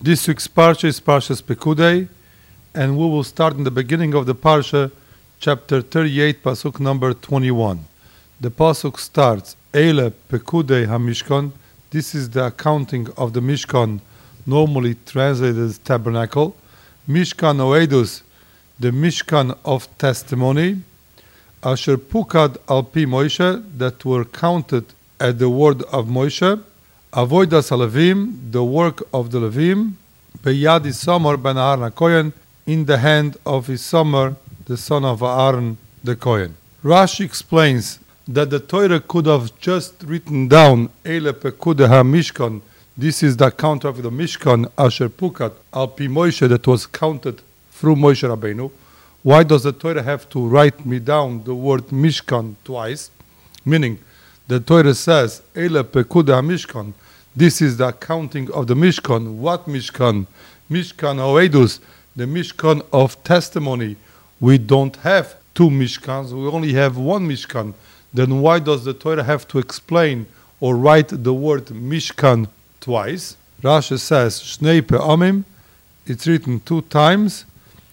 This week's parsha is Parshas Pekudei, and we will start in the beginning of the parsha, chapter 38, pasuk number 21. The pasuk starts, Eile Pekudei HaMishkan. This is the accounting of the Mishkan, normally translated as tabernacle. Mishkan Oedus, the Mishkan of testimony. Asher Pukad Alpi Moshe, that were counted at the word of Moshe. Avodas HaLevim, the work of the Levim, Beyad Isamar ben Aaron HaKohen, in the hand of Isamar, the son of Aaron the Kohen. Rashi explains that the Torah could have just written down Eile Pekudei HaMishkan. This is the account of the Mishkan, Asher Pukat Alpi Moshe, that was counted through Moshe Rabbeinu. Why does the Torah have to write me down the word Mishkan twice? Meaning, the Torah says, Eile Pekudei HaMishkan. This is the accounting of the Mishkan. What Mishkan? Mishkan Oedus, the Mishkan of testimony. We don't have two Mishkans, we only have one Mishkan. Then why does the Torah have to explain or write the word Mishkan twice? Rashi says, Shnei Pe'amim, it's written two times.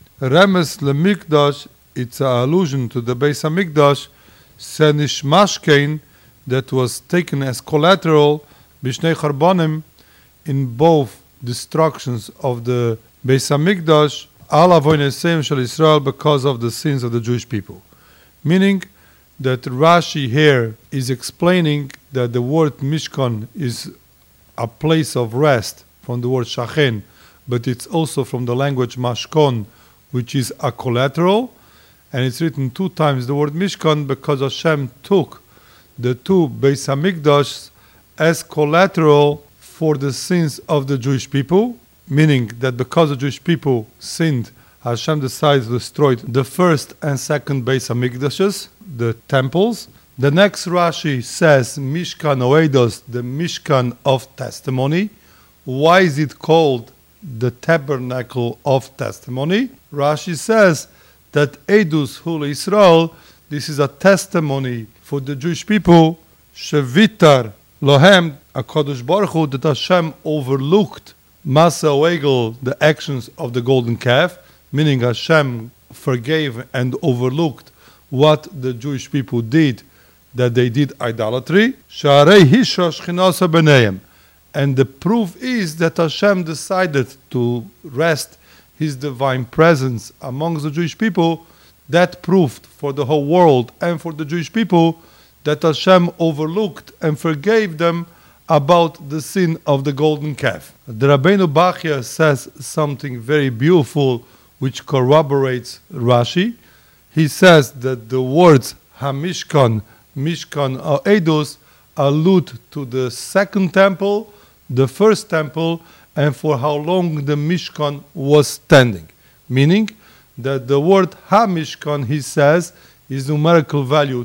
Remes LeMikdash, it's an allusion to the Beis HaMikdash. Senish Mashkein, that was taken as collateral Bishnei Charbonim, in both destructions of the Beis HaMikdash, Al Avoneseim Shel Israel, because of the sins of the Jewish people. Meaning that Rashi here is explaining that the word Mishkan is a place of rest from the word Shachen, but it's also from the language Mashkon, which is a collateral, and it's written two times the word Mishkan because Hashem took the two Beis HaMikdash as collateral for the sins of the Jewish people, meaning that because the Jewish people sinned, Hashem decided to destroy the first and second Beis HaMikdashes, the temples. The next Rashi says, Mishkan Oedos, the Mishkan of testimony. Why is it called the tabernacle of testimony? Rashi says that Edus Hul Israel, this is a testimony for the Jewish people, Shevitar Lohem, HaKadosh Baruch Hu, that Hashem overlooked Masa Oegel, the actions of the golden calf, meaning Hashem forgave and overlooked what the Jewish people did, that they did idolatry. Sha'arei Hisha Shechinasa B'neihem. And the proof is that Hashem decided to rest His divine presence amongst the Jewish people. That proved for the whole world and for the Jewish people that Hashem overlooked and forgave them about the sin of the golden calf. The Rabbeinu Bachya says something very beautiful which corroborates Rashi. He says that the words HaMishkan, Mishkan Oedus allude to the second temple, the first temple, and for how long the Mishkan was standing. Meaning that the word HaMishkan, he says, is numerical value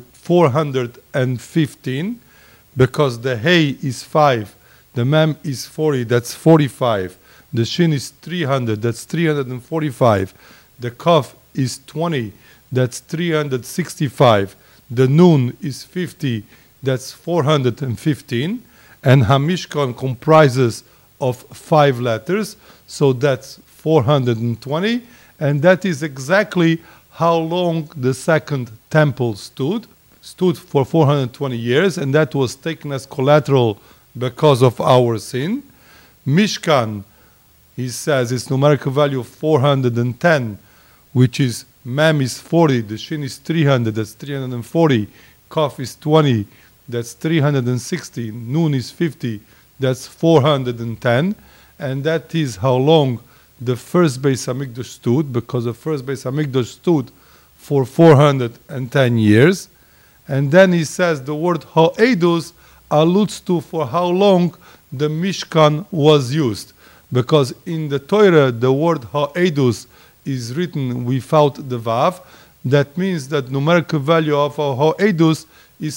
415, because the Hey is 5, the Mem is 40, that's 45, the Shin is 300, that's 345, the Kaf is 20, that's 365, the Nun is 50, that's 415, and HaMishkan comprises of 5 letters, so that's 420, and that is exactly how long the second temple stood for 420 years, and that was taken as collateral because of our sin. Mishkan, he says, its numerical value of 410, which is Mem is 40, the Shin is 300, that's 340, Kaf is 20, that's 360, Nun is 50, that's 410, and that is how long the first Beis HaMikdash stood, because the first Beis HaMikdash stood for 410 years. And then he says the word Ha'edus alludes to for how long the Mishkan was used. Because in the Torah, the word Ha'edus is written without the Vav. That means that numerical value of Ha'edus is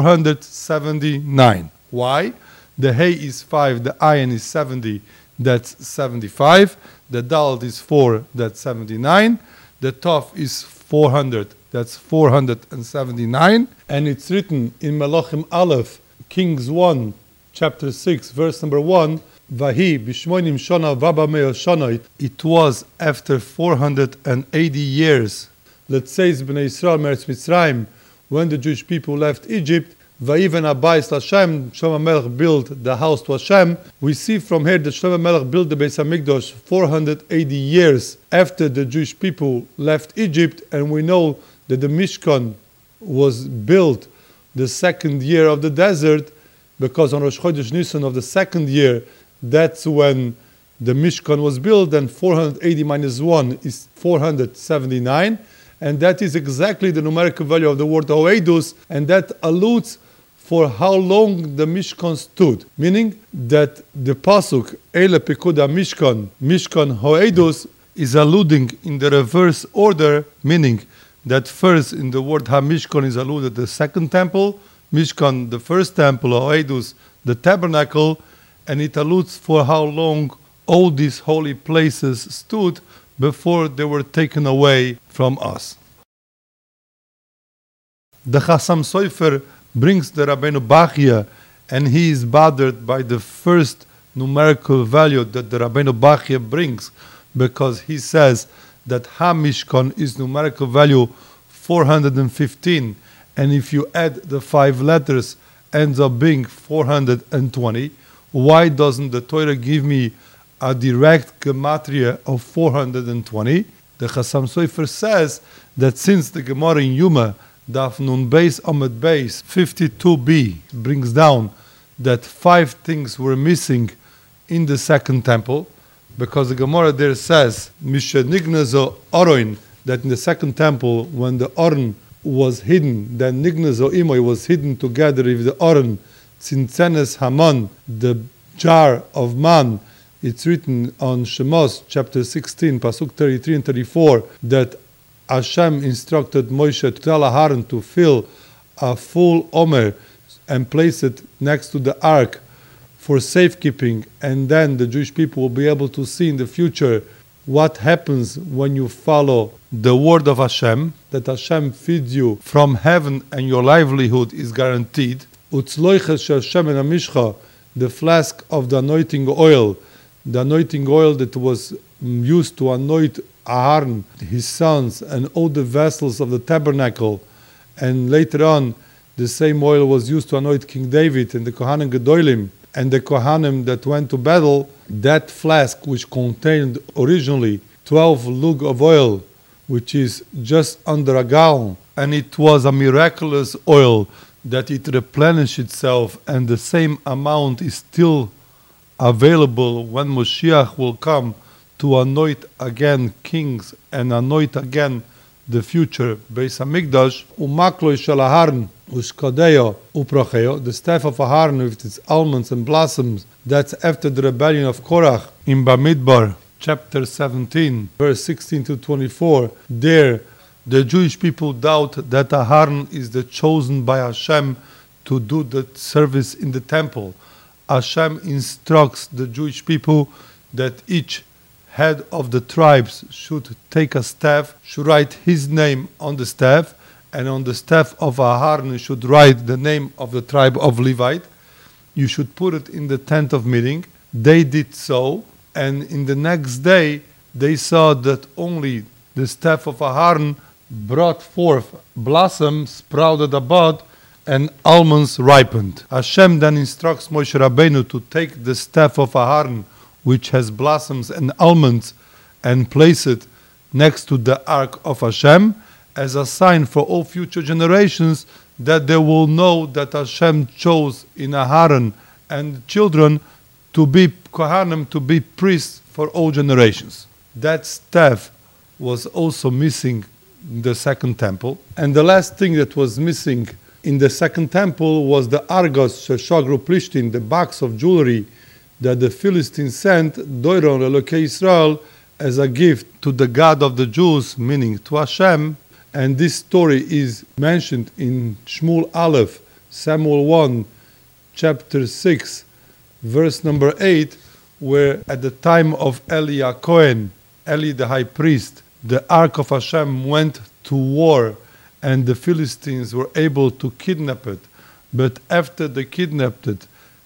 479. Why? The Hey is 5, the Ayin is 70, that's 75. The Dal is 4, that's 79. The Tov is 400, that's 479. And it's written in Malachim Aleph, Kings 1, chapter 6, verse number 1, Vahi b'shmoinim shana vaba meo shana. It was after 480 years. Let's say Bnei Yisrael meretz Mitzrayim, when the Jewish people left Egypt. Vayiven Abayis Hashem, Shlomo Melech built the house to Hashem. We see from here that Shlomo Melech built the Beis Hamikdash 480 years after the Jewish people left Egypt, and we know that the Mishkan was built the second year of the desert, because on Rosh Chodesh Nisan of the second year, that's when the Mishkan was built, and 480 minus 1 is 479, and that is exactly the numerical value of the word Hoedus, and that alludes for how long the Mishkan stood, meaning that the pasuk Eile Pekuda Mishkan, Mishkan Hoedus, is alluding in the reverse order, meaning that first in the word HaMishkan is alluded the second temple, Mishkan the first temple, Hoedus the tabernacle, and it alludes for how long all these holy places stood before they were taken away from us. The Chassam Sofer brings the Rabbeinu Bachya, and he is bothered by the first numerical value that the Rabbeinu Bachya brings, because he says that HaMishkan is numerical value 415, and if you add the 5 letters, ends up being 420. Why doesn't the Torah give me a direct gematria of 420? The Chassam Sofer says that since the Gemara in Yuma, Daf Nun Beis Amud Beis 52b, brings down that 5 things were missing in the second temple, because the Gemara there says, Mishe Nignazo Oroin, that in the second temple, when the Oron was hidden, then Nignazo Imoy was hidden together with the Oron, Tzinzenes Haman, the jar of man. It's written on Shemos, chapter 16, Pasuk 33 and 34, that Hashem instructed Moshe to tell Aharon to fill a full omer and place it next to the ark for safekeeping, and then the Jewish people will be able to see in the future what happens when you follow the word of Hashem, that Hashem feeds you from heaven and your livelihood is guaranteed. Utzloiches shel shemen hamishcha, the flask of the anointing oil that was used to anoint Aharon, his sons, and all the vessels of the tabernacle, and later on the same oil was used to anoint King David and the Kohanim Gedolim and the Kohanim that went to battle. That flask, which contained originally 12 lug of oil, which is just under a gallon, and it was a miraculous oil that it replenished itself, and the same amount is still available when Moshiach will come to anoint again kings and anoint again the future Beis Hamikdash. Umakloi shel Aharon ushkadeyo upracheo, the staff of Aharon with its almonds and blossoms. That's after the rebellion of Korach in Bamidbar, chapter 17, verse 16 to 24. There, the Jewish people doubt that Aharon is the chosen by Hashem to do the service in the temple. Hashem instructs the Jewish people that each head of the tribes should take a staff, should write his name on the staff, and on the staff of Aharon you should write the name of the tribe of Levite. You should put it in the tent of meeting. They did so, and in the next day they saw that only the staff of Aharon brought forth blossom, sprouted a bud, and almonds ripened. Hashem then instructs Moshe Rabbeinu to take the staff of Aharon, which has blossoms and almonds, and place it next to the ark of Hashem as a sign for all future generations that they will know that Hashem chose in Aharon and children to be Kohanim, to be priests for all generations. That staff was also missing in the second temple. And the last thing that was missing in the second temple was the argos sheshagru plishtin, the box of jewelry that the Philistines sent, Doiron Elokei Israel, as a gift to the God of the Jews, meaning to Hashem. And this story is mentioned in Shmuel Aleph, Samuel 1, chapter 6, verse number 8, where at the time of Eli Cohen, Eli the high priest, the ark of Hashem went to war, and the Philistines were able to kidnap it. But after they kidnapped it,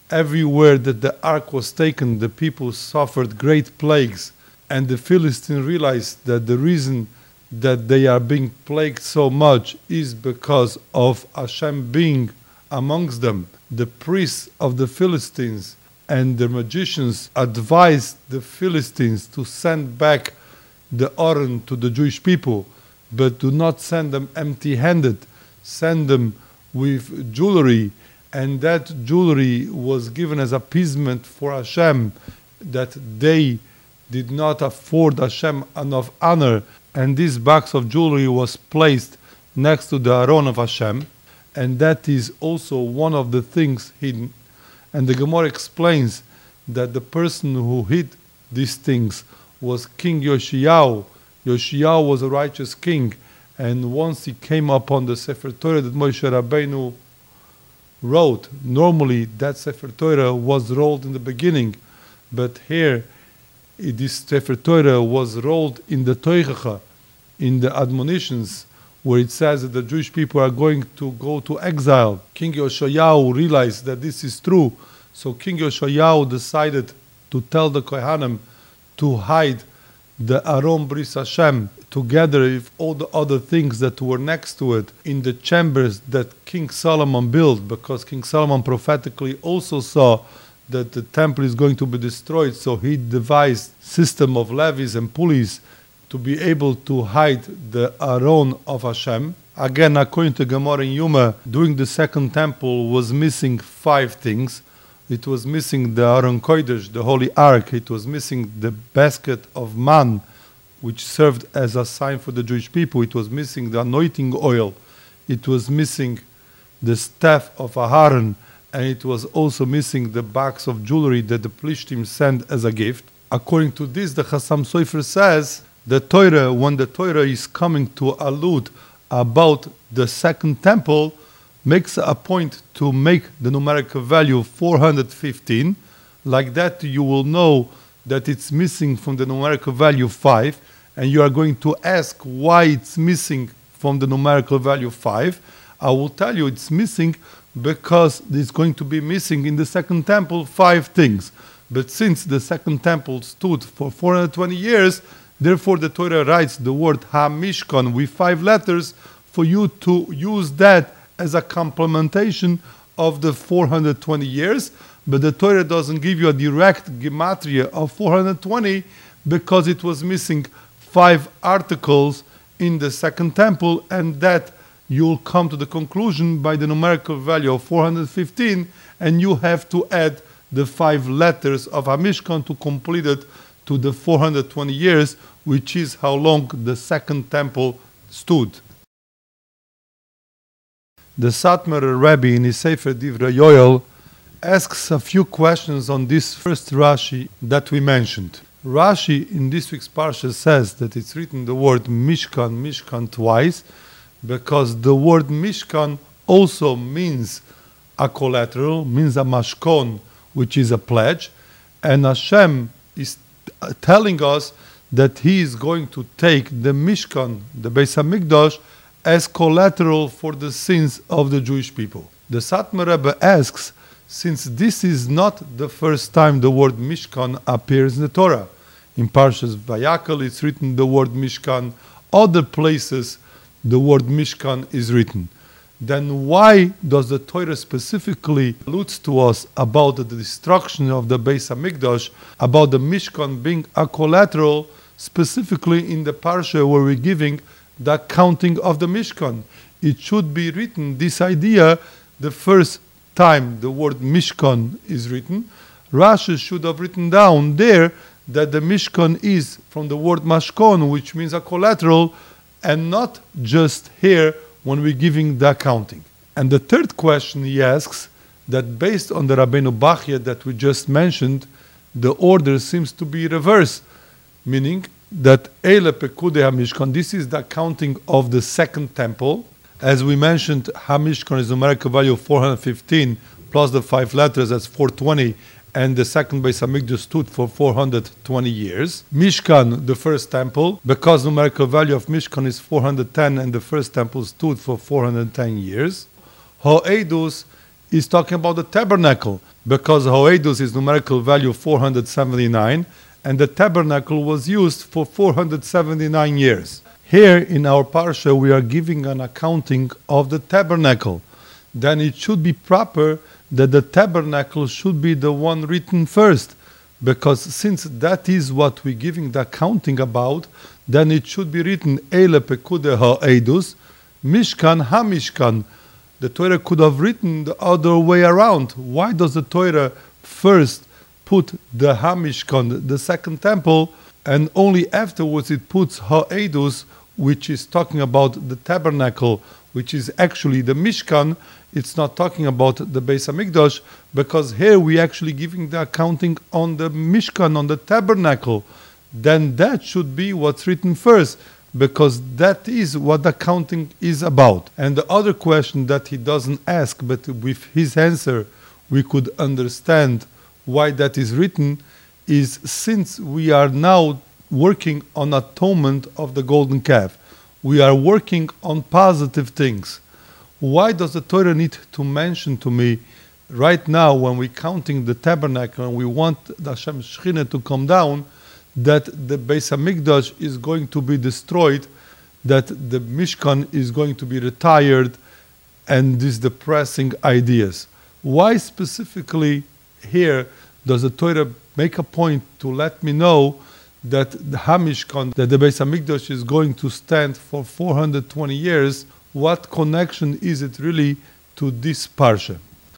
everywhere that the ark was taken, the people suffered great plagues. And the Philistines realized that the reason that they are being plagued so much is because of Hashem being amongst them. The priests of the Philistines and the magicians advised the Philistines to send back the Aron to the Jewish people, but do not send them empty-handed. Send them with jewelry, and that jewelry was given as appeasement for Hashem, that they did not afford Hashem enough honor, and this box of jewelry was placed next to the Aron of Hashem, and that is also one of the things hidden. And the Gemara explains that the person who hid these things was King Yoshiyahu. Yoshiyahu was a righteous king, and once he came upon the Sefer Torah that Moshe Rabbeinu wrote, normally that Sefer Torah was rolled in the beginning, but here this Sefer Torah was rolled in the Toichacha, in the admonitions, where it says that the Jewish people are going to go to exile. King Yoshiyahu realized that this is true, so King Yoshiyahu decided to tell the Kohanim to hide the Aron Bris Hashem together with all the other things that were next to it in the chambers that King Solomon built, because King Solomon prophetically also saw that the temple is going to be destroyed, so he devised system of levees and pulleys to be able to hide the Aron of Hashem. Again, according to Gemara in Yuma, during the second temple was missing 5 things. It was missing the Aron Kodesh, the Holy Ark. It was missing the basket of man, which served as a sign for the Jewish people. It was missing the anointing oil. It was missing the staff of Aharon, and it was also missing the box of jewelry that the Plishtim sent as a gift. According to this, the Chassam Sofer says the Torah, when the Torah is coming to allude about the second temple, makes a point to make the numerical value 415. Like that, you will know that it's missing from the numerical value 5, and you are going to ask why it's missing from the numerical value 5. I will tell you it's missing because it's going to be missing in the second temple 5 things. But since the second temple stood for 420 years, therefore the Torah writes the word HaMishkan with 5 letters for you to use that as a complementation of the 420 years. But the Torah doesn't give you a direct gematria of 420 because it was missing 5 articles in the second temple, and that you'll come to the conclusion by the numerical value of 415, and you have to add the 5 letters of HaMishkan to complete it to the 420 years, which is how long the second temple stood. The Satmar Rebbe in his Sefer Divrei Yoel asks a few questions on this first Rashi that we mentioned. Rashi in this week's Parsha says that it's written the word Mishkan, Mishkan twice, because the word Mishkan also means a collateral, means a mashkon, which is a pledge, and Hashem is telling us that He is going to take the Mishkan, the Beis HaMikdash, as collateral for the sins of the Jewish people. The Satmar Rebbe asks, since this is not the first time the word Mishkan appears in the Torah. In Parshas Vayakal it's written the word Mishkan, other places the word Mishkan is written. Then why does the Torah specifically alludes to us about the destruction of the Beis HaMikdash, about the Mishkan being a collateral, specifically in the Parsha where we're giving the accounting of the Mishkan? It should be written, this idea, the first time the word Mishkan is written, Rashi should have written down there that the Mishkan is from the word Mashkon, which means a collateral, and not just here when we're giving the accounting. And the third question he asks, that based on the Rabbeinu Bachya that we just mentioned, the order seems to be reversed, meaning that Eile Pekudei HaMishkan, this is the accounting of the second temple. As we mentioned, HaMishkan is numerical value of 415 plus the 5 letters, that's 420, and the second Beis HaMikdash stood for 420 years. Mishkan, the first temple, because numerical value of Mishkan is 410 and the first temple stood for 410 years. Ho'edus is talking about the tabernacle, because Hoedus is numerical value 479, and the tabernacle was used for 479 years. Here in our parsha, we are giving an accounting of the tabernacle. Then it should be proper that the tabernacle should be the one written first, because since that is what we're giving the accounting about, then it should be written Eile Pekude Hoedus, Mishkan HaMishkan. The Torah could have written the other way around. Why does the Torah first put the HaMishkan, the second temple, and only afterwards it puts Hoedus, which is talking about the tabernacle, which is actually the Mishkan? It's not talking about the Beis HaMikdash, because here we're actually giving the accounting on the Mishkan, on the tabernacle. Then that should be what's written first, because that is what the accounting is about. And the other question that he doesn't ask, but with his answer we could understand why that is written, is since we are now working on atonement of the golden calf, we are working on positive things. Why does the Torah need to mention to me right now, when we're counting the tabernacle and we want the Hashem Shekhinah to come down, that the Beis HaMikdash is going to be destroyed, that the Mishkan is going to be retired, and these depressing ideas? Why specifically here does the Torah make a point to let me know that the HaMishkan, that the Beis HaMikdash is going to stand for 420 years? What connection is it really to this parsha?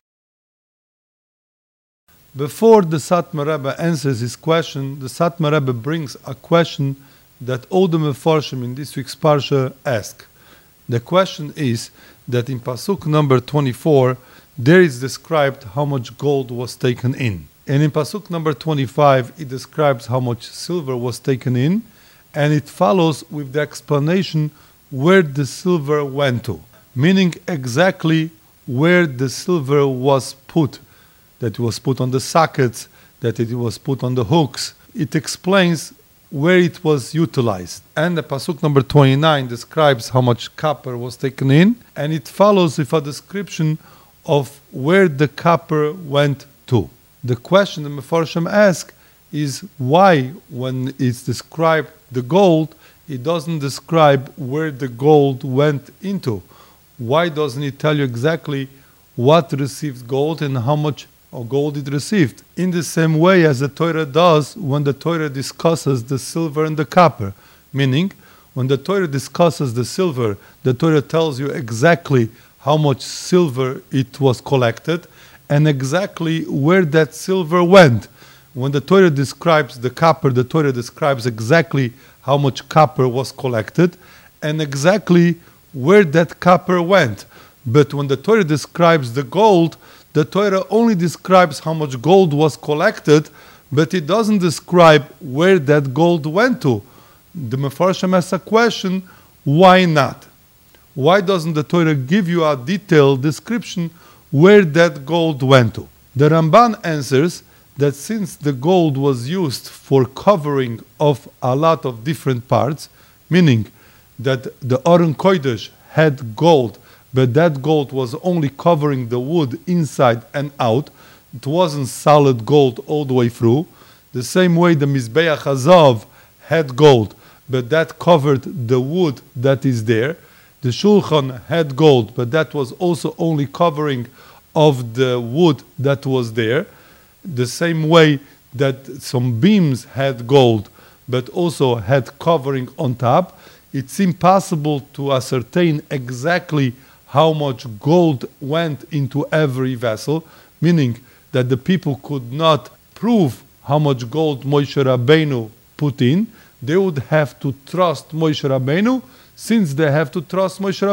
Before the Satmar Rebbe answers his question, the Satmar Rebbe brings a question that all the Mefarshim in this week's parsha ask. The question is that in Pasuk number 24, there is described how much gold was taken in. And in Pasuk number 25, it describes how much silver was taken in, and it follows with the explanation where the silver went to, meaning exactly where the silver was put, that it was put on the sockets, that it was put on the hooks. It explains where it was utilized. And the Pasuk number 29 describes how much copper was taken in, and it follows with a description of where the copper went to. The question the Mefarshim ask is why, when it's described the gold, it doesn't describe where the gold went into. Why doesn't it tell you exactly what received gold and how much gold it received? In the same way as the Torah does when the Torah discusses the silver and the copper. Meaning, when the Torah discusses the silver, the Torah tells you exactly how much silver it was collected and exactly where that silver went. When the Torah describes the copper, the Torah describes exactly how much copper was collected and exactly where that copper went. But when the Torah describes the gold, the Torah only describes how much gold was collected, but it doesn't describe where that gold went to. The Mefarshim asks a question, why not? Why doesn't the Torah give you a detailed description where that gold went to? The Ramban answers that since the gold was used for covering of a lot of different parts, meaning that the Aron Kodesh had gold, but that gold was only covering the wood inside and out, it wasn't solid gold all the way through. The same way the Mizbeach Hazav had gold, but that covered the wood that is there. The Shulchan had gold, but that was also only covering of the wood that was there. The same way that some beams had gold, but also had covering on top. It's impossible to ascertain exactly how much gold went into every vessel, meaning that the people could not prove how much gold Moshe Rabbeinu put in. They would have to trust Moshe Rabbeinu. Since they have to trust Moshe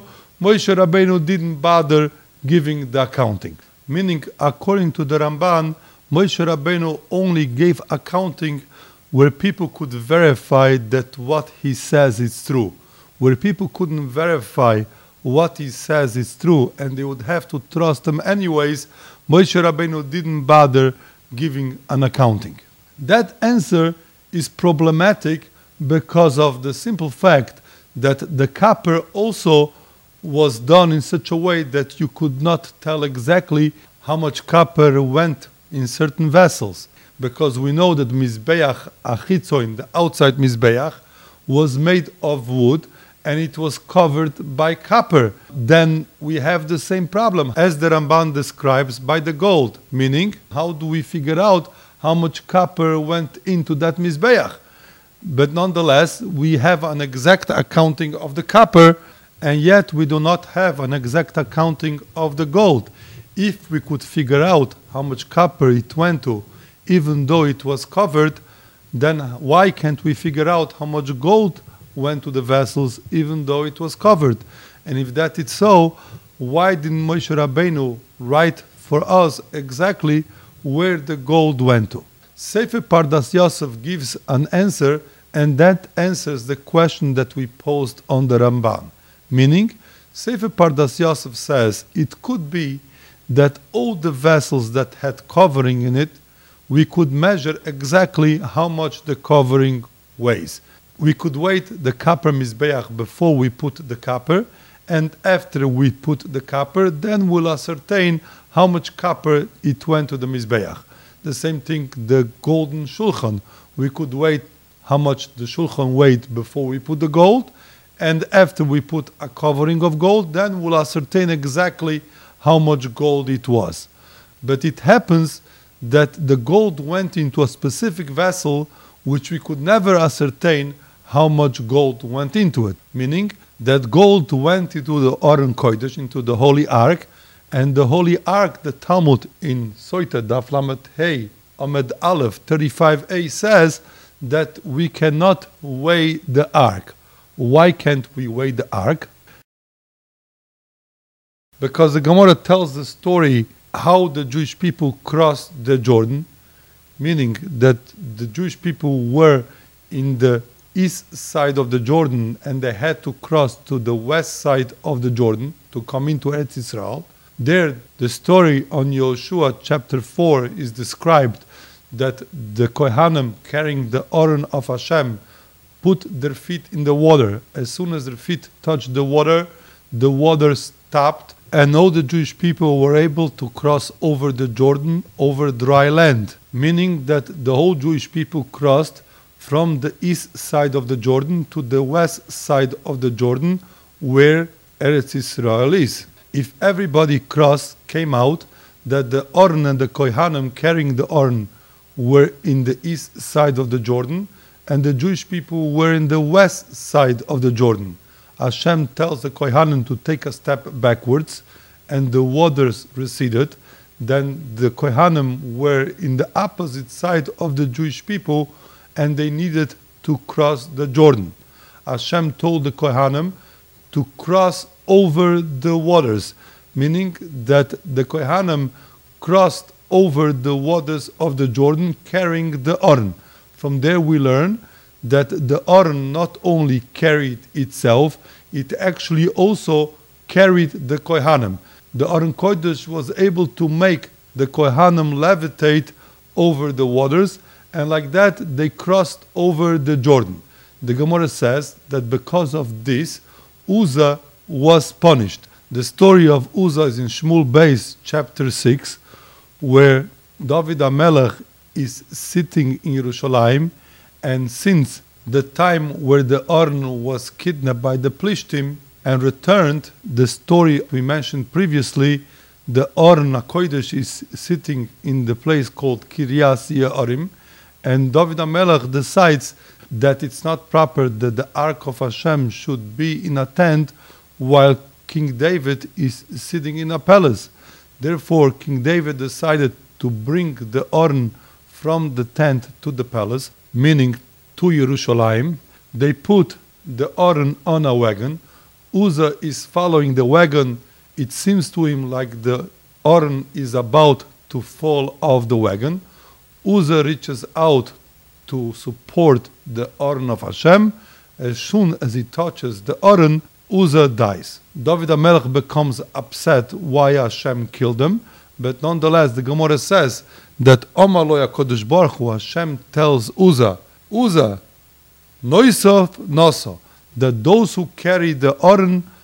Rabbeinu didn't bother giving the accounting. Meaning, according to the Ramban, Moshe Rabbeinu only gave accounting where people could verify that what he says is true. Where people couldn't verify what he says is true and they would have to trust him anyways, Moshe Rabbeinu didn't bother giving an accounting. That answer is problematic because of the simple fact that the copper also was done in such a way that you could not tell exactly how much copper went in certain vessels. Because we know that Mizbeach Achitzoin, the outside Mizbeach, was made of wood and it was covered by copper. Then we have the same problem as the Ramban describes by the gold. Meaning, how do we figure out how much copper went into that Mizbeach? But nonetheless, we have an exact accounting of the copper, and yet we do not have an exact accounting of the gold. If we could figure out how much copper it went to, even though it was covered, then why can't we figure out how much gold went to the vessels even though it was covered? And if that is so, why didn't Moshe Rabbeinu write for us exactly where the gold went to? Sefer Pardas Yosef gives an answer, and that answers the question that we posed on the Ramban. Meaning, Sefer Pardas Yosef says it could be that all the vessels that had covering in it, we could measure exactly how much the covering weighs. We could weigh the copper Mizbeach before we put the copper, and after we put the copper, then we'll ascertain how much copper it went to the Mizbeach. The same thing, the golden Shulchan. We could weigh how much the Shulchan weighed before we put the gold, and after we put a covering of gold, then we'll ascertain exactly how much gold it was. But it happens that the gold went into a specific vessel which we could never ascertain how much gold went into it. Meaning that gold went into the Aron Kodesh, into the Holy Ark, and the Holy Ark, the Talmud in Soita, Daf Lamed Hey, Amud Aleph 35a says that we cannot weigh the Ark. Why can't we weigh the Ark? Because the Gemara tells the story how the Jewish people crossed the Jordan, meaning that the Jewish people were in the east side of the Jordan and they had to cross to the west side of the Jordan to come into Eretz Israel. There, the story on Yoshua chapter 4 is described that the Kohanim carrying the Aron of Hashem put their feet in the water. As soon as their feet touched the water stopped, and all the Jewish people were able to cross over the Jordan over dry land, meaning that the whole Jewish people crossed from the east side of the Jordan to the west side of the Jordan, where Eretz Israel is. If everybody came out, that the Aron and the Kohanim carrying the Aron were in the east side of the Jordan, and the Jewish people were in the west side of the Jordan. Hashem tells the Kohanim to take a step backwards, and the waters receded. Then the Kohanim were in the opposite side of the Jewish people, and they needed to cross the Jordan. Hashem told the Kohanim to cross over the waters, meaning that the Kohanim crossed over the waters of the Jordan carrying the Aron. From there we learn that the Aron not only carried itself, it actually also carried the Kohanim. The Aron Kodesh was able to make the Kohanim levitate over the waters, and like that they crossed over the Jordan. The Gemara says that because of this, Uzzah was punished. The story of Uzzah is in Shmuel Beis, chapter 6, where David HaMelech is sitting in Yerushalayim, and since the time where the Aron was kidnapped by the Plishtim and returned, the story we mentioned previously, the Aron HaKodesh is sitting in the place called Kiryas Ye'arim, and David HaMelech decides that it's not proper that the Ark of Hashem should be in a tent while King David is sitting in a palace. Therefore, King David decided to bring the Aron from the tent to the palace, meaning to Yerushalayim. They put the Aron on a wagon. Uzzah is following the wagon. It seems to him like the Aron is about to fall off the wagon. Uzzah reaches out to support the Aron of Hashem. As soon as he touches the Aron, Uzzah dies. David HaMelech becomes upset why Hashem killed him, but nonetheless the Gemara says that Omar lo HaKadosh Baruch Hu, Hashem tells Uzzah, Noisov Noso, that those who carry the Aron,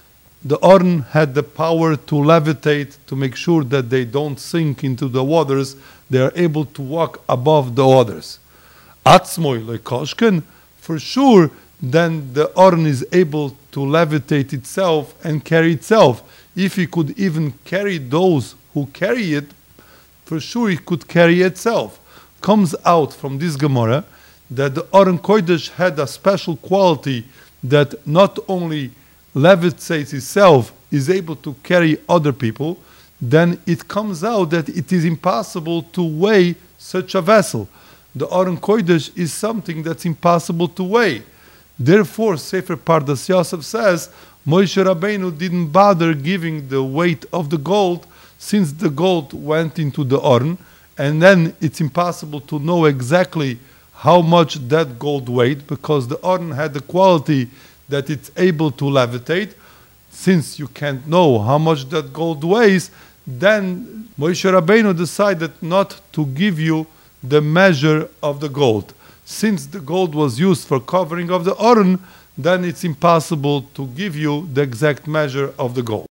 the Oren had the power to levitate, to make sure that they don't sink into the waters. They are able to walk above the waters. Atzmoy lekoshken, for sure, then the Oren is able to levitate itself and carry itself. If he could even carry those who carry it, for sure it could carry itself. Comes out from this Gemara that the Oren Kodesh had a special quality that not only levitates itself, is able to carry other people. Then it comes out that it is impossible to weigh such a vessel. The Oren Kodesh is something that's impossible to weigh. Therefore, Sefer Pardas Yosef says, Moshe Rabbeinu didn't bother giving the weight of the gold, since the gold went into the Oren, and then it's impossible to know exactly how much that gold weighed, because the Oren had the quality that it's able to levitate. Since you can't know how much that gold weighs, then Moshe Rabbeinu decided not to give you the measure of the gold. Since the gold was used for covering of the Oren, then it's impossible to give you the exact measure of the gold.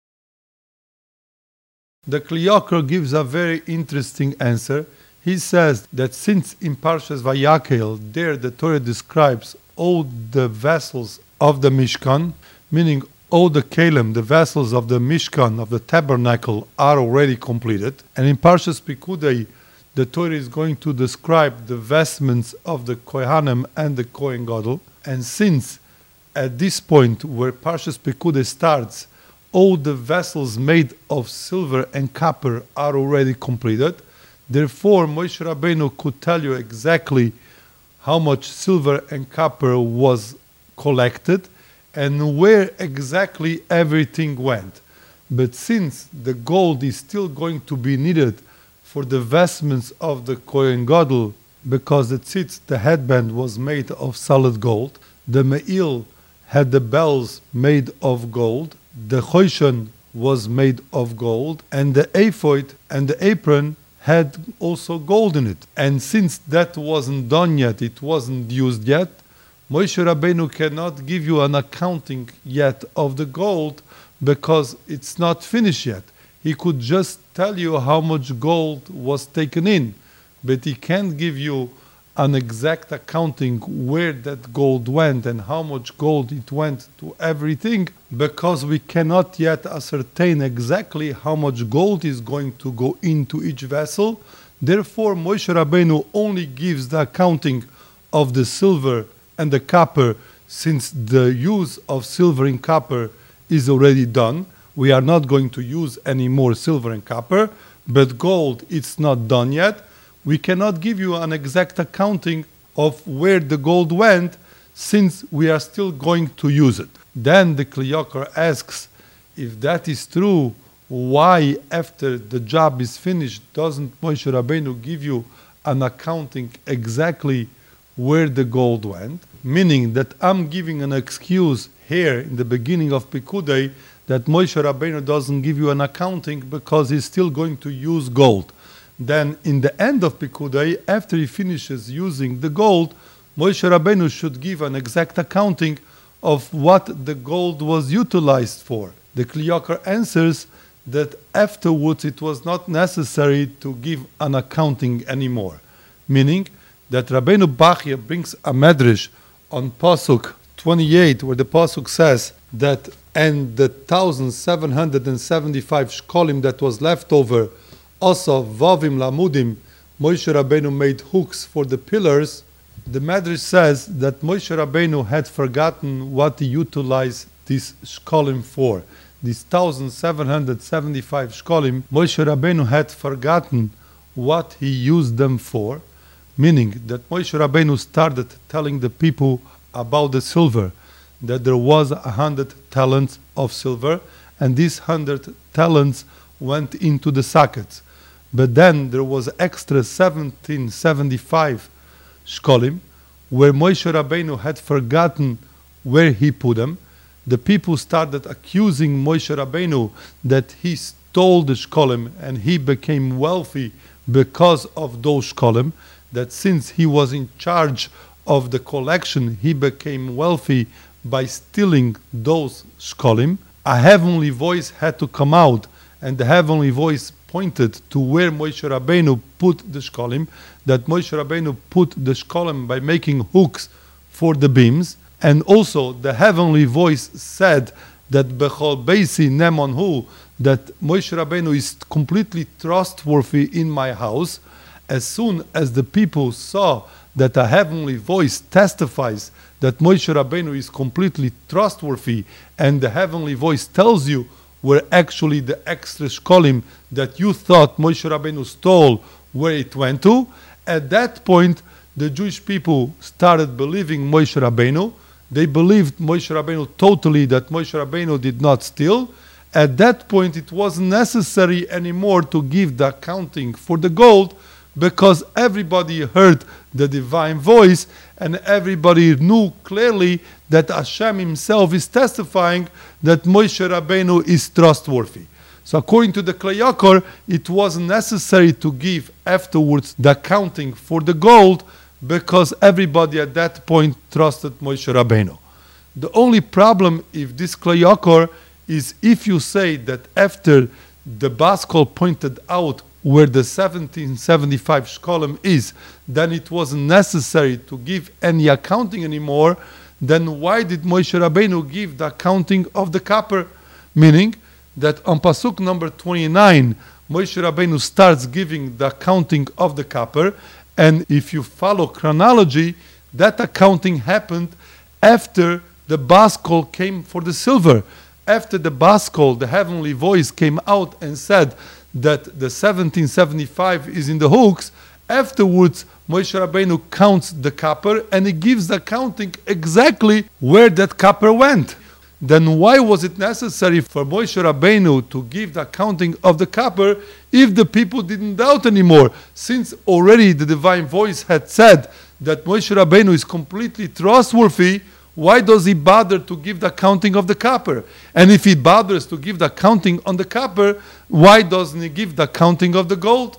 The Kli Yakar gives a very interesting answer. He says that since in Parshas Vayakhel, there the Torah describes all the vessels of the Mishkan, meaning all the kelim, the vessels of the Mishkan, of the tabernacle, are already completed. And in Parshas Pikudei, the Torah is going to describe the vestments of the Kohanim and the Kohen Gadol. And since at this point where Parshas Pikudei starts, all the vessels made of silver and copper are already completed, therefore Moshe Rabbeinu could tell you exactly how much silver and copper was collected and where exactly everything went. But since the gold is still going to be needed for the vestments of the Kohen Gadol, because the tzitz, the headband, was made of solid gold, the me'il had the bells made of gold, the choshen was made of gold, and the ephod and the apron had also gold in it. And since that wasn't done yet, it wasn't used yet, Moshe Rabbeinu cannot give you an accounting yet of the gold because it's not finished yet. He could just tell you how much gold was taken in, but he can't give you an exact accounting where that gold went and how much gold it went to everything, because we cannot yet ascertain exactly how much gold is going to go into each vessel. Therefore, Moshe Rabbeinu only gives the accounting of the silver and the copper, since the use of silver and copper is already done. We are not going to use any more silver and copper, but gold, it's not done yet. We cannot give you an exact accounting of where the gold went, since we are still going to use it. Then the Kli Yakar asks, if that is true, why after the job is finished doesn't Moshe Rabbeinu give you an accounting exactly where the gold went? Meaning that I'm giving an excuse here in the beginning of Pikudei that Moshe Rabbeinu doesn't give you an accounting because he's still going to use gold. Then in the end of Pikudei, after he finishes using the gold, Moshe Rabbeinu should give an exact accounting of what the gold was utilized for. The Kli Yakar answers that afterwards it was not necessary to give an accounting anymore. Meaning that Rabbeinu Bachya brings a medrash on Pasuk 28, where the Pasuk says that, and the 1,775 shkolim that was left over, also Vavim Lamudim, Moshe Rabbeinu made hooks for the pillars. The Medrash says that Moshe Rabbeinu had forgotten what he utilized this shkolim for. These 1,775 shkolim, Moshe Rabbeinu had forgotten what he used them for, meaning that Moshe Rabbeinu started telling the people about the silver, that there was 100 talents of silver, and these 100 talents went into the sockets. But then there was extra 1775 shkolim, where Moshe Rabbeinu had forgotten where he put them. The people started accusing Moshe Rabbeinu that he stole the shkolim and he became wealthy because of those shkolim, that since he was in charge of the collection, he became wealthy by stealing those shkolim. a heavenly voice had to come out, and the heavenly voice pointed to where Moshe Rabbeinu put the shkolim, that Moshe Rabbeinu put the shkolim by making hooks for the beams, and also the heavenly voice said that Bechol Beisi Nemonhu, that Moshe Rabbeinu is completely trustworthy in my house. As soon as the people saw that a heavenly voice testifies that Moshe Rabbeinu is completely trustworthy, and the heavenly voice tells you where actually the extra shkolim that you thought Moshe Rabbeinu stole, where it went to, at that point the Jewish people started believing Moshe Rabbeinu. They believed Moshe Rabbeinu totally, that Moshe Rabbeinu did not steal. At that point it wasn't necessary anymore to give the accounting for the gold, because everybody heard the divine voice and everybody knew clearly that Hashem himself is testifying that Moshe Rabbeinu is trustworthy. So according to the Klei Yakor, it wasn't necessary to give afterwards the accounting for the gold, because everybody at that point trusted Moshe Rabbeinu. The only problem if this Klei Yakor is if you say that after the Baskol pointed out where the 1775 shkolim is, then it wasn't necessary to give any accounting anymore. Then why did Moshe Rabbeinu give the accounting of the copper? Meaning that on Pasuk number 29, Moshe Rabbeinu starts giving the accounting of the copper, and if you follow chronology, that accounting happened after the Baskol came for the silver. After the Baskol, the heavenly voice came out and said that the 1775 is in the hooks. Afterwards, Moshe Rabbeinu counts the copper and he gives the accounting exactly where that copper went. Then why was it necessary for Moshe Rabbeinu to give the accounting of the copper if the people didn't doubt anymore? Since already the divine voice had said that Moshe Rabbeinu is completely trustworthy, why does he bother to give the accounting of the copper? And if he bothers to give the accounting on the copper, why doesn't he give the accounting of the gold?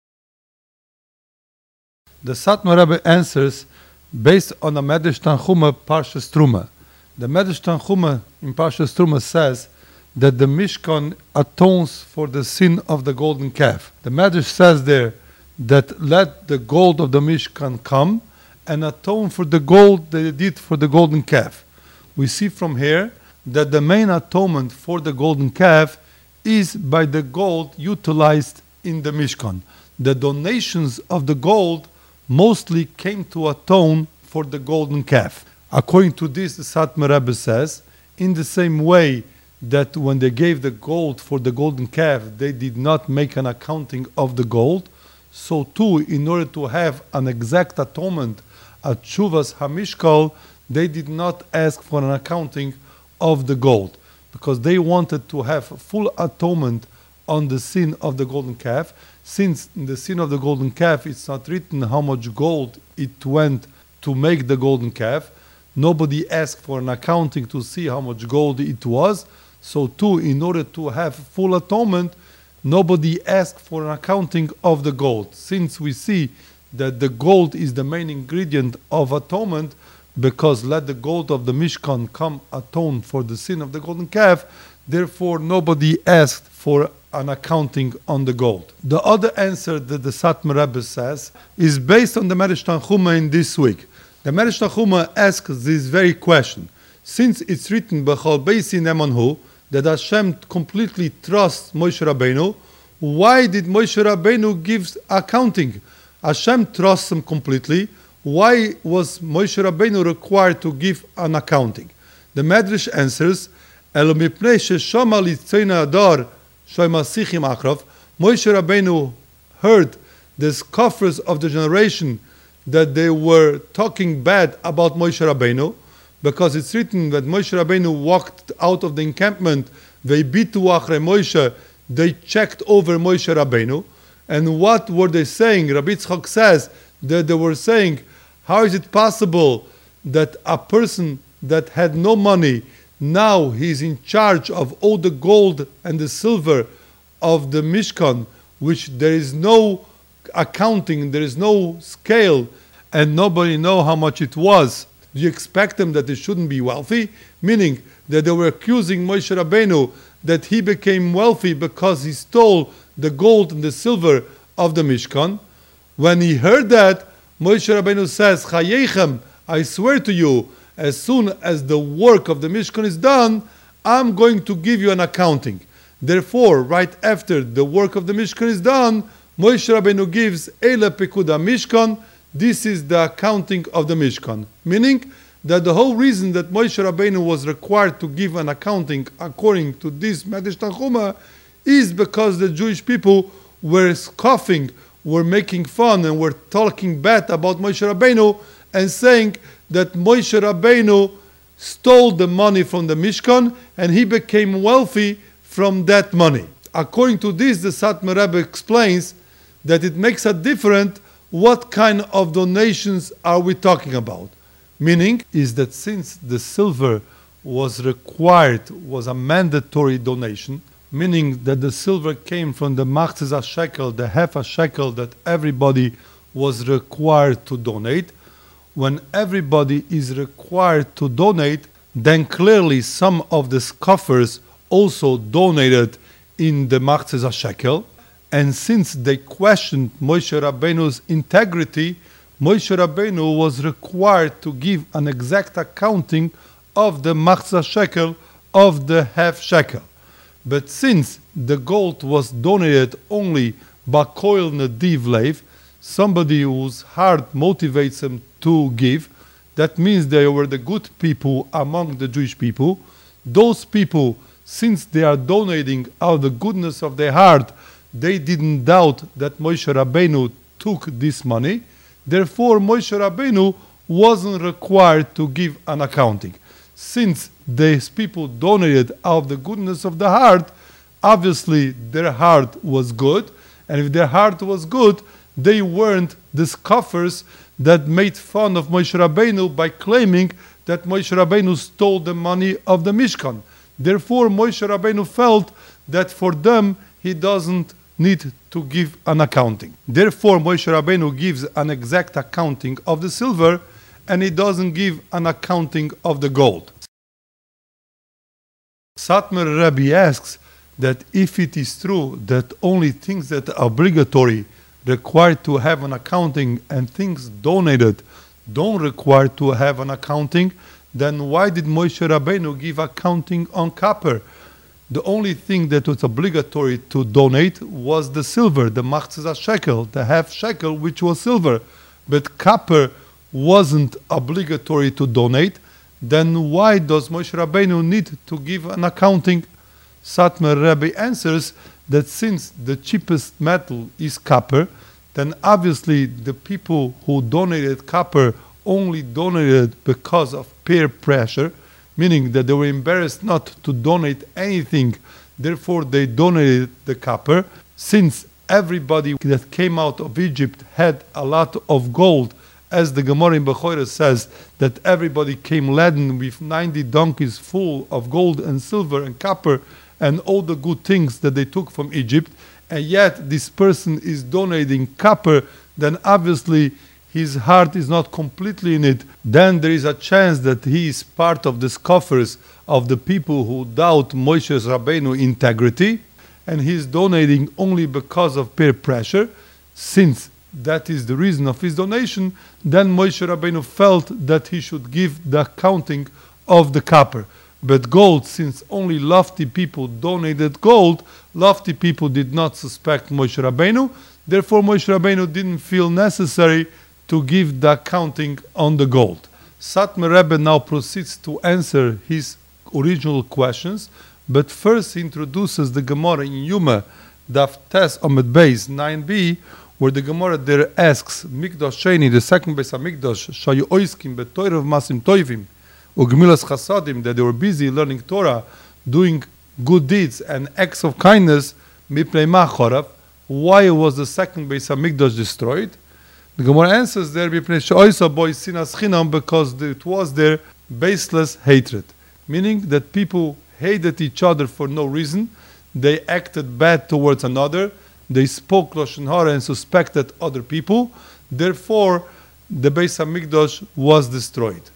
The Satmar Rebbe answers based on the Medrash Tanchuma Parshas Truma. The Medrash Tanchuma in Parshas Truma says that the Mishkan atones for the sin of the golden calf. The Medrash says there that let the gold of the Mishkan come and atone for the gold that they did for the golden calf. We see from here that the main atonement for the golden calf is by the gold utilized in the Mishkan. The donations of the gold mostly came to atone for the golden calf. According to this, the Satmar Rebbe says, in the same way that when they gave the gold for the golden calf, they did not make an accounting of the gold, so too, in order to have an exact atonement at Shuvas HaMishkal, they did not ask for an accounting of the gold, because they wanted to have full atonement on the sin of the golden calf. Since in the sin of the golden calf it's not written how much gold it went to make the golden calf, nobody asked for an accounting to see how much gold it was. So too, in order to have full atonement, nobody asked for an accounting of the gold. Since we see that the gold is the main ingredient of atonement, because let the gold of the Mishkan come atone for the sin of the golden calf, therefore nobody asked for an accounting on the gold. The other answer that the Satmar Rebbe says is based on the Medrash Tanchuma in this week. The Medrash Tanchuma asks this very question. Since it's written Bechol Beisi Nemonhu that Hashem completely trusts Moshe Rabbeinu, why did Moshe Rabbeinu give accounting? Hashem trusts him completely. Why was Moshe Rabbeinu required to give an accounting? The Medrash answers, Moshe Rabbeinu heard the scoffers of the generation that they were talking bad about Moshe Rabbeinu, because it's written that Moshe Rabbeinu walked out of the encampment, they Moshe, they checked over Moshe Rabbeinu. And what were they saying? Rabbi Yitzchak says that they were saying, how is it possible that a person that had no money, now he's in charge of all the gold and the silver of the Mishkan, which there is no accounting, there is no scale, and nobody know how much it was. Do you expect them that they shouldn't be wealthy? Meaning that they were accusing Moshe Rabbeinu that he became wealthy because he stole the gold and the silver of the Mishkan. When he heard that, Moshe Rabbeinu says, Chayechem, I swear to you, as soon as the work of the Mishkan is done, I'm going to give you an accounting. Therefore, right after the work of the Mishkan is done, Moshe Rabbeinu gives Eile Pekuda Mishkan. This is the accounting of the Mishkan. Meaning that the whole reason that Moshe Rabbeinu was required to give an accounting according to this Medrash Tanchuma is because the Jewish people were scoffing, were making fun, and were talking bad about Moshe Rabbeinu and saying that Moshe Rabbeinu stole the money from the Mishkan and he became wealthy from that money. According to this, the Satmar Rebbe explains that it makes a difference what kind of donations are we talking about. Meaning is that since the silver was required, was a mandatory donation, meaning that the silver came from the machzis shekel, the half a shekel that everybody was required to donate. When everybody is required to donate, then clearly some of the scoffers also donated in the machzis shekel. And since they questioned Moshe Rabbeinu's integrity, Moshe Rabbeinu was required to give an exact accounting of the machzah shekel, of the half shekel. But since the gold was donated only by koil nadiv leiv, somebody whose heart motivates them to give, that means they were the good people among the Jewish people. Those people, since they are donating out of the goodness of their heart, they didn't doubt that Moshe Rabbeinu took this money. Therefore, Moshe Rabbeinu wasn't required to give an accounting. Since these people donated out of the goodness of the heart, obviously their heart was good. And if their heart was good, they weren't the scoffers that made fun of Moshe Rabbeinu by claiming that Moshe Rabbeinu stole the money of the Mishkan. Therefore, Moshe Rabbeinu felt that for them, he doesn't need to give an accounting. Therefore, Moshe Rabbeinu gives an exact accounting of the silver, and he doesn't give an accounting of the gold. Satmar Rebbe asks that if it is true that only things that are obligatory require to have an accounting and things donated don't require to have an accounting, then why did Moshe Rabbeinu give accounting on copper? The only thing that was obligatory to donate was the silver, the machzis shekel, the half shekel, which was silver. But copper wasn't obligatory to donate. Then why does Moshe Rabbeinu need to give an accounting? Satmar Rebbe answers that since the cheapest metal is copper, then obviously the people who donated copper only donated because of peer pressure, meaning that they were embarrassed not to donate anything, therefore they donated the copper. Since everybody that came out of Egypt had a lot of gold, as the Gemara in Bechorah says, that everybody came laden with 90 donkeys full of gold and silver and copper and all the good things that they took from Egypt, and yet this person is donating copper, then obviously his heart is not completely in it. Then there is a chance that he is part of the scoffers of the people who doubt Moshe Rabbeinu integrity, and he is donating only because of peer pressure. Since that is the reason of his donation, then Moshe Rabbeinu felt that he should give the accounting of the copper. But gold, since only lofty people donated gold, lofty people did not suspect Moshe Rabbeinu. Therefore, Moshe Rabbeinu didn't feel necessary to give the accounting on the gold. Satmar Rebbe now proceeds to answer his original questions, but first he introduces the Gemara in Yuma, Daf Tes Amud Beis 9b, where the Gemara there asks, Mikdash Sheni, the second Beis HaMikdash, Shayu Oiskim betoirav masim toivim, ugmilas chasadim, that they were busy learning Torah, doing good deeds and acts of kindness, mipnei ma chorav. Why was the second Beis HaMikdash destroyed? The Gemara answers there, because it was their baseless hatred. Meaning that people hated each other for no reason. They acted bad towards another. They spoke Lashon Hara and suspected other people. Therefore, the Beis HaMikdash was destroyed.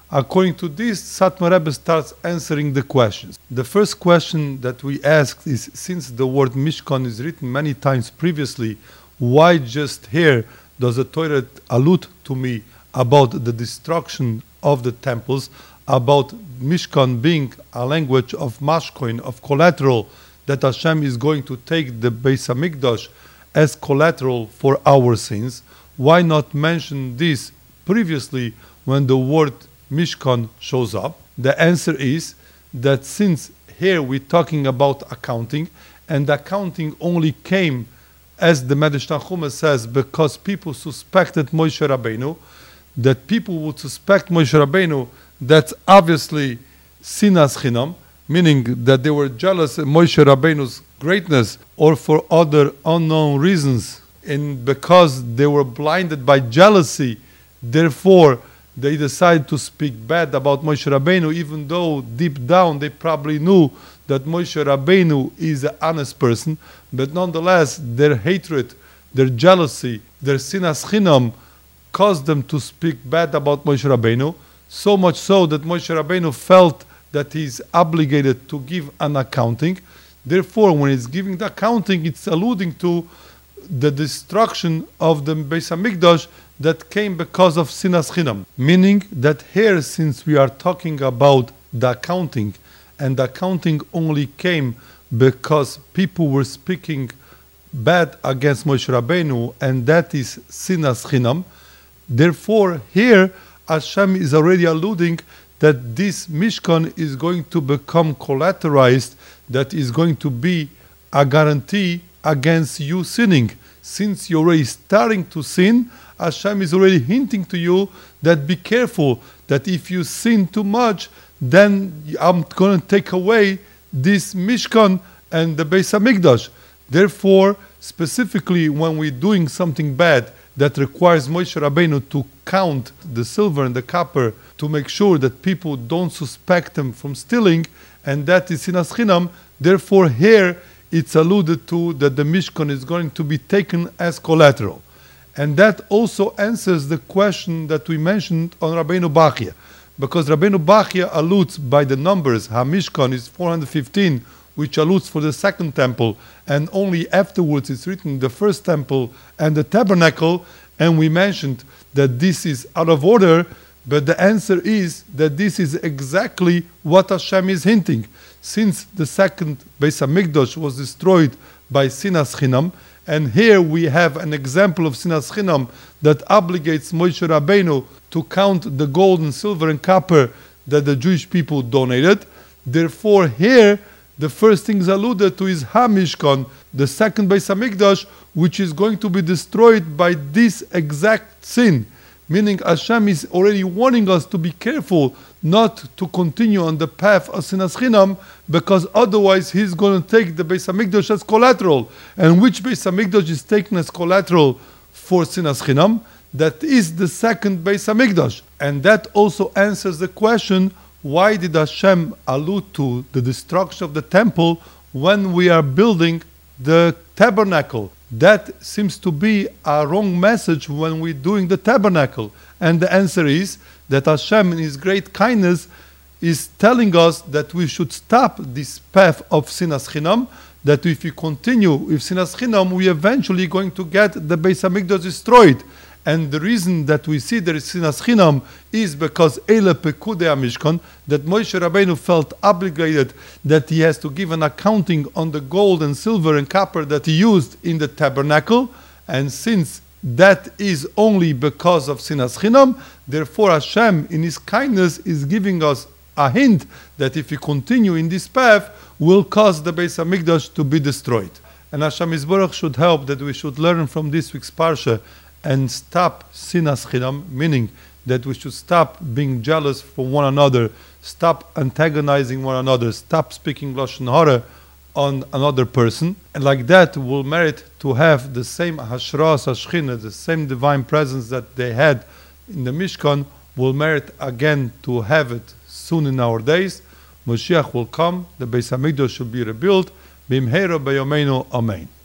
According to this, Satmar Rebbe starts answering the questions. The first question that we asked is, since the word Mishkan is written many times previously, why just here does the Torah allude to me about the destruction of the temples, about Mishkan being a language of mashkoin, of collateral, that Hashem is going to take the Beis HaMikdash as collateral for our sins? Why not mention this previously when the word Mishkan shows up? The answer is that since here we're talking about accounting, and accounting only came, as the Medrash Tanchuma says, because people suspected Moshe Rabbeinu, that people would suspect Moshe Rabbeinu, that's obviously sinas chinam, meaning that they were jealous of Moshe Rabbeinu's greatness, or for other unknown reasons, and because they were blinded by jealousy, therefore they decided to speak bad about Moshe Rabbeinu, even though deep down they probably knew that Moshe Rabbeinu is an honest person, but nonetheless their hatred, their jealousy, their sinas chinam caused them to speak bad about Moshe Rabbeinu, so much so that Moshe Rabbeinu felt that he's obligated to give an accounting. Therefore, when he's giving the accounting, it's alluding to the destruction of the Beis HaMikdash that came because of sinas chinam. Meaning that here, since we are talking about the accounting, and the accounting only came because people were speaking bad against Moshe Rabbeinu, and that is sinas chinam, therefore here Hashem is already alluding that this Mishkan is going to become collateralized, that is going to be a guarantee against you sinning. Since you're already starting to sin, Hashem is already hinting to you that be careful, that if you sin too much, then I'm going to take away this Mishkan and the Beis HaMikdash. Therefore, specifically when we're doing something bad that requires Moshe Rabbeinu to count the silver and the copper to make sure that people don't suspect them from stealing, and that is sinas chinam, therefore here it's alluded to that the Mishkan is going to be taken as collateral. And that also answers the question that we mentioned on Rabbeinu Bachya, because Rabbeinu Bachya alludes by the numbers, HaMishkan is 415, which alludes for the second temple, and only afterwards it's written the first temple and the tabernacle, and we mentioned that this is out of order, but the answer is that this is exactly what Hashem is hinting. Since the second Beis HaMikdash was destroyed by sinas chinam, and here we have an example of sinas chinam that obligates Moshe Rabbeinu to count the gold and silver and copper that the Jewish people donated. Therefore here the first things alluded to is HaMishkan, the second Beis HaMikdash, which is going to be destroyed by this exact sin. Meaning Hashem is already warning us to be careful not to continue on the path of sinas chinam, because otherwise he's going to take the Beis HaMikdash as collateral. And which Beis HaMikdash is taken as collateral for sinas chinam? That is the second Beis HaMikdash. And that also answers the question, why did Hashem allude to the destruction of the temple when we are building the tabernacle? That seems to be a wrong message when we're doing the tabernacle. And the answer is that Hashem, in His great kindness, is telling us that we should stop this path of sinas chinam, that if we continue with sinas chinam, we eventually going to get the Beis HaMikdash destroyed. And the reason that we see there is sinas chinam is because Eile Pekudei HaMishkan, that Moshe Rabbeinu felt obligated that he has to give an accounting on the gold and silver and copper that he used in the tabernacle. And since that is only because of sinas chinam, therefore Hashem in His kindness is giving us a hint that if we continue in this path, will cause the Beis HaMikdash to be destroyed. And Hashem Yisborach should help that we should learn from this week's parsha and stop sinas chinam, meaning that we should stop being jealous for one another, stop antagonizing one another, stop speaking lashon hara on another person, and like that we'll merit to have the same hashras hashchina, the same divine presence that they had in the Mishkan. We'll merit again to have it soon in our days. Moshiach will come, the Beis HaMikdash should be rebuilt. Bimheira b'yomeinu, amen.